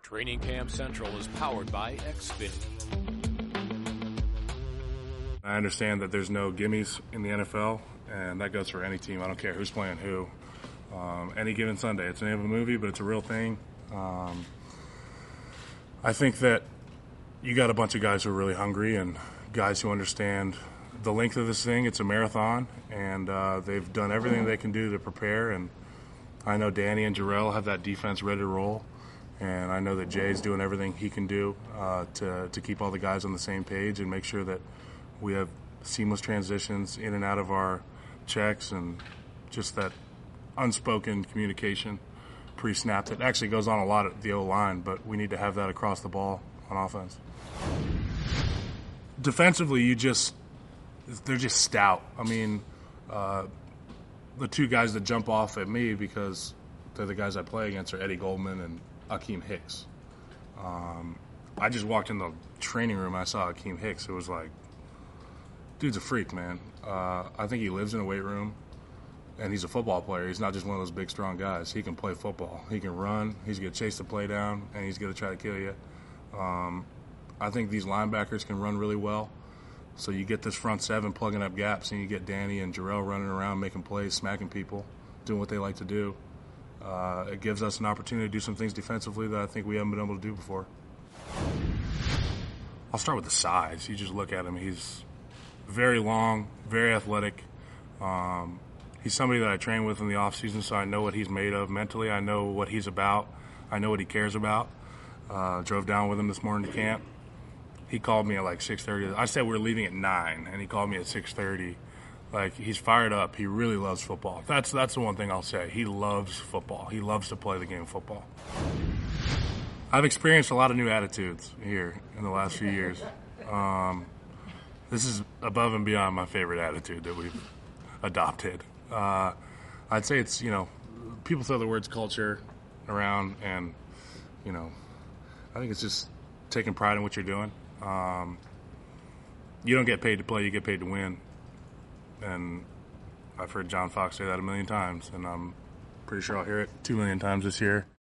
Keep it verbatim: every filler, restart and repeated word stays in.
Training Camp Central is powered by Xfinity. I understand that there's no gimmies in the N F L, and that goes for any team. I don't care who's playing who. Um, any given Sunday. It's the name of a movie, but it's a real thing. Um, I think that you got a bunch of guys who are really hungry and guys who understand the length of this thing. It's a marathon, and uh, they've done everything they can do to prepare. And I know Danny and Jarrell have that defense ready to roll, and I know that Jay's doing everything he can do uh, to to keep all the guys on the same page and make sure that we have seamless transitions in and out of our checks and just that unspoken communication pre-snap that actually goes on a lot at the O-line, but we need to have that across the ball on offense. Defensively, you just they're just stout. I mean, uh, the two guys that jump off at me because they're the guys I play against are Eddie Goldman and Akeem Hicks. Um, I just walked in the training room and I saw Akeem Hicks. It was like, dude's a freak, man. Uh, I think he lives in a weight room, and he's a football player. He's not just one of those big, strong guys. He can play football. He can run. He's going to chase the play down, and he's going to try to kill you. Um, I think these linebackers can run really well. So you get this front seven plugging up gaps, and you get Danny and Jarrell running around making plays, smacking people, doing what they like to do. Uh, it gives us an opportunity to do some things defensively that I think we haven't been able to do before. I'll start with the size. You just look at him. He's very long, very athletic. Um, he's somebody that I train with in the offseason, so I know what he's made of mentally. I know what he's about. I know what he cares about. Uh, drove down with him this morning to camp. He called me at like six thirty. I said we were leaving at nine, and he called me at six thirty. Like, he's fired up. He really loves football. That's that's the one thing I'll say. He loves football. He loves to play the game of football. I've experienced a lot of new attitudes here in the last few years. Um, this is above and beyond my favorite attitude that we've adopted. Uh, I'd say it's, you know, people throw the words culture around, and, you know, I think it's just taking pride in what you're doing. Um, you don't get paid to play, you get paid to win. And I've heard John Fox say that a million times, and I'm pretty sure I'll hear it two million times this year.